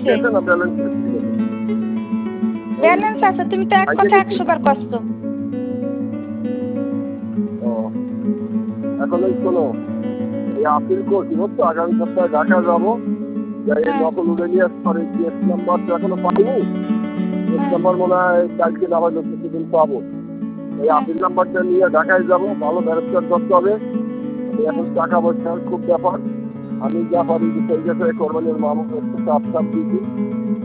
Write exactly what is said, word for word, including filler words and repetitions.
হইছে। আছে না ব্যালেন্স আছে? ব্যালেন্স আছে, তুমি তো এক কথা একশো বার কষ্ট। ও এখন এই শোনো, এই আপিল করছি বুঝছো, আগামী সপ্তাহে ঢাকা যাবো, যাই হ্যাঁ নকল উঠে নিয়ে আসতে পারি। জিএস নাম্বার তো এখনো পাইনি, জিএস হ্যাঁ নাম্বার মনে হয় কালকে না হয়তো কিছুদিন পাবো। এই হ্যাঁ আপিল নাম্বারটা নিয়ে ঢাকায় যাবো, ভালো ব্যারিস্টার করতে হবে। আমি এখন টাকা পয়সার খুব ব্যাপার, আমি যা পারি সেই কাছে কোরবানির মামলা একটু চাপ চাপ দিয়েছি।